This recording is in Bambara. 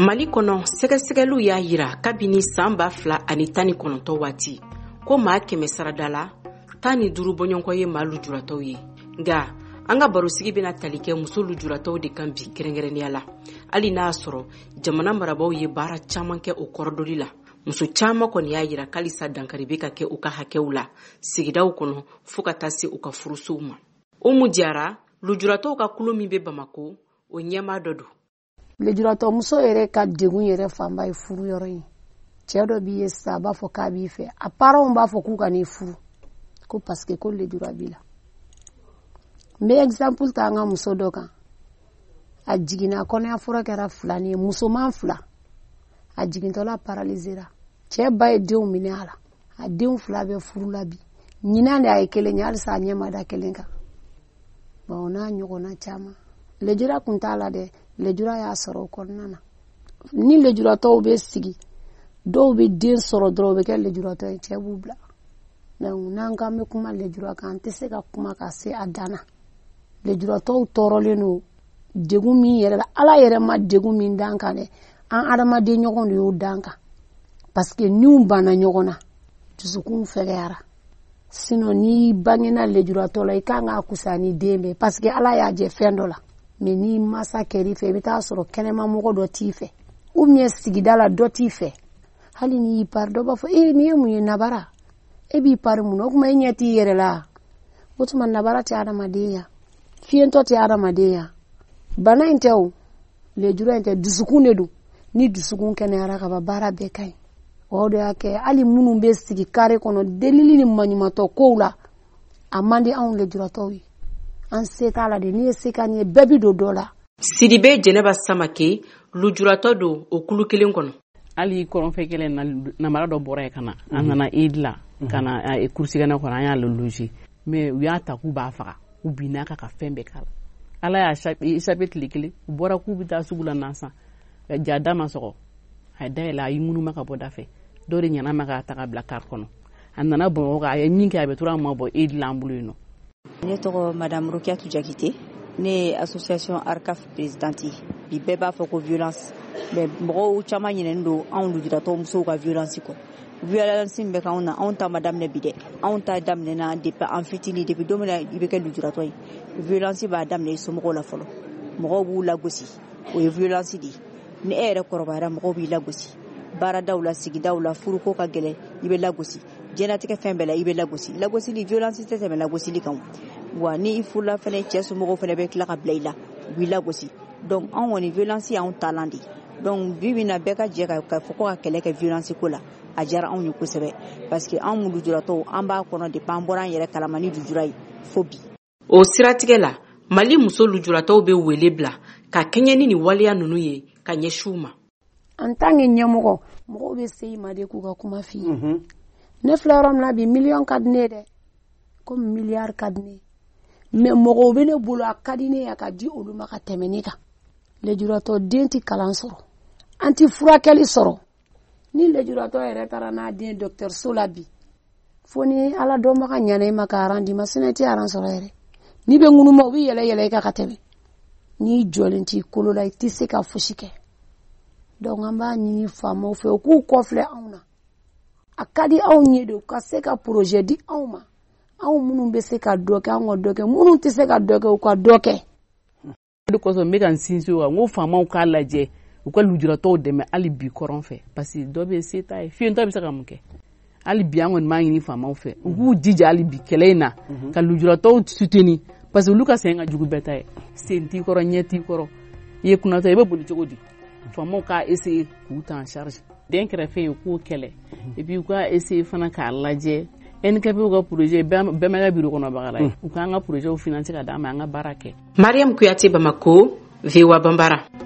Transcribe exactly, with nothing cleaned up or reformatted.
Mali kono sɛgɛsɛgɛliw y'a yira kabini san ba fila ani tan ni kɔnɔntɔn waati ko maa kɛmɛ sarada la tan ni duuru bɔɲɔgɔnkɔ ye maa lujuratɔw ye. Nga an ka barosigi bɛna tali kɛ muso lujuratɔw de kan bi kɛrɛnkɛrɛnnenya la. Hali n'a sɔrɔ jamana marabaw ye baara caman kɛ o kɔrɔdɔli la. Muso caman kɔni y'a yira k'alisa dankari bɛ ka kɛ u ka hakɛw la sigidaw kɔnɔ fo ka taa se u ka furusow ma. Umu Diarra, lujuratɔw ka kulo min bɛ Bamako, o ɲɛmaa dɔ don. Lujuratɔ muso yɛrɛ ka degun yɛrɛ fanba ye furu yɔrɔ in. Cɛ dɔ b'i ye sa b'a fɔ k'a b'i fɛ. A parents b'a fɔ k'u ka n'i furu ko parce que ko lujura b'i la. N bɛ exemple ta an ka muso dɔ kan. A jiginna kɔnɔya fura kɛra filani ye musoman fila. A jigintɔla paralysera. Cɛ ba ye denw minɛ a la. A denw fila bɛ furu la bi. Ɲinan de a ye kelen ye halisa a ɲɛ ma da kelen kan. Bon n'a ɲɔgɔnna caman. Lejura kun t'a la dɛ. Lejura y'a sɔrɔ o kɔnɔna na. Ni lejuratɔw bɛ sigi dɔw bɛ den sɔrɔ dɔrɔn u bɛ kɛ lejuratɔ ye cɛ b'u bila. Donc n'an kan bɛ kuma lejura kan an tɛ se ka kuma ka se a dan na. Lejuratɔw tɔɔrɔlen don degun min yɛrɛ la Ala yɛrɛ ma degun min dan kan dɛ an adamaden ɲɔgɔn de y'o dan kan parce que niw banna ɲɔgɔn na dusukun fɛgɛyara. Sinon ni bangena lejuratɔ la i kan ka kusa ni den bɛ parce que Ala y'a jɛ fɛn dɔ la. Mais ni masa kɛr'i fɛ i bɛ taa sɔrɔ kɛnɛma mɔgɔ dɔ t'i fɛ ou bien sigida la dɔ t'i fɛ hali ni y'i pari dɔ b'a fɔ e ni ye mun ye nabara e b'i pari mun na o kuma e ɲɛ t'i yɛrɛ la o tuma nabara tɛ adamadenya fiyentɔ tɛ adamadenya bana in tɛ o lejura in tɛ dusukun de don ni dusukun kɛnɛyara ka ban baara bɛɛ ka ɲi o de y'a kɛ hali minnu bɛ sigi kare kɔnɔ delili ni maɲumatɔ kow la a man di anw lejuratɔw ye. An se t'a la de ni ye se ka ni ye bɛɛ bi don dɔ la. Sidibe Jɛnɛba Samake lujuratɔ don o kulu kelen kɔnɔ. Hali kɔrɔnfɛ kelen na namara dɔ bɔra ye ka na an nana Eid la ka na kurusigɛnɛ kɔnɔ an y'a loger mais u y'a ta k'u b'a faga u binna ka ka fɛn bɛɛ k'a la. Ala y'a échappé tile kelen u bɔra k'u bɛ taa sugu la nansan ja da ma sɔgɔ a ye dayɛlɛ a y'i ŋunuma ka bɔ da fɛ dɔ de ɲana ma k'a ta ka bila car kɔnɔ a nana Bamakɔ a ye min kɛ a bɛ tora ma bɔ Eid la an bolo yen nɔ. Ne tɔgɔ Madame Rokiatou Jakite ne association Arcaf présidente bi bɛɛ b'a fɔ ko violence mais mɔgɔw caman ɲinɛnen don anw lujuratɔ musow ka violence kɔ violence min bɛ k'anw na anw ta ma daminɛ bi dɛ anw ta daminɛna depuis an fitini depuis don min na i bɛ kɛ lujuratɔ ye violence b'a daminɛ i somɔgɔw la fɔlɔ mɔgɔw b'u lagosi o ye violence de ye ni e yɛrɛ kɔrɔbayara mɔgɔw b'i lagosi baaradaw la sigidaw la furuko ka gɛlɛn i bɛ lagosi jɛnatigɛ fɛn bɛɛ la i bɛ lagosi lagosili violence tɛ tɛmɛ lagosili kan wa ni i furula fɛnɛ cɛ somɔgɔw fɛnɛ bɛ tila ka bila i la u b'i lagosi donc anw kɔni violence y'anw talan de donc bi bi in na bɛɛ ka jɛ ka fɔ ko ka kɛlɛ kɛ violence ko la a diyara anw ye kosɛbɛ parce que anw lujuratɔw an b'a kɔnɔ depuis an bɔra an yɛrɛ kalama ni lujura ye fo bi. O siratigɛ la Mali muso lujuratɔw bɛ wele bila ka kɛɲɛ ni nin waleya ninnu ye ka ɲɛsin u ma. En tant que ɲɛmɔgɔ mɔgɔw bɛ se i ma de k'u ka kuma f'i ye. Ne filɛ yɔrɔ min na bi miliyɔn ka di ne ye dɛ komi miliyari ka di ne ye mais mɔgɔw bɛ ne bolo a ka di ne ye a ka di olu ma ka tɛmɛ ne kan. Lejuratɔ den tɛ kalan sɔrɔ an tɛ furakɛli sɔrɔ ni lejuratɔ yɛrɛ taara n'a den dɔgɔtɔrɔso la bi fo ni Ala dɔnbaga ɲana i ma ka aran di ma sinon i tɛ aran sɔrɔ yɛrɛ n'i bɛ ŋunuma u bɛ yɛlɛ yɛlɛ i kan ka tɛmɛ n'i jɔlen t'i kolo la i tɛ se ka fosi kɛ donc an b'a ɲini faamaw fɛ u k'u kɔfilɛ anw na. A ka di anw ye de u ka se ka projet di anw ma anw minnu bɛ se ka dɔ kɛ anw ka dɔ kɛ minnu tɛ se ka dɔ kɛ u ka dɔ kɛ. O de kosɔn n bɛ ka n sinsin o kan n ko faamaw k'a lajɛ u ka lujuratɔw dɛmɛ hali bi kɔrɔn fɛ parce que dɔ bɛ se t'a ye fiyentɔ bɛ se ka mun kɛ hali bi an kɔni b'a ɲini faamaw fɛ u k'u jija hali bi kɛlɛ in na ka lujuratɔw soutenir parce que olu ka sɛgɛn ka jugu bɛɛ ta ye sen t'i kɔrɔ ɲɛ t'i kɔrɔ i ye kunnatɔ i bɛ boli cogo di faamaw k'a essayer k'u ta en charge. Den kɛrɛfɛ ye k'o kɛlɛ et puis u ka essayer fana k'a lajɛ N K P ka projet bɛɛ ma kɛ bureau kɔnɔbaga la ye u k'an ka projet financer ka d'an ma an ka baara kɛ. Mariam Kuyate Bamako, V O A Bambara.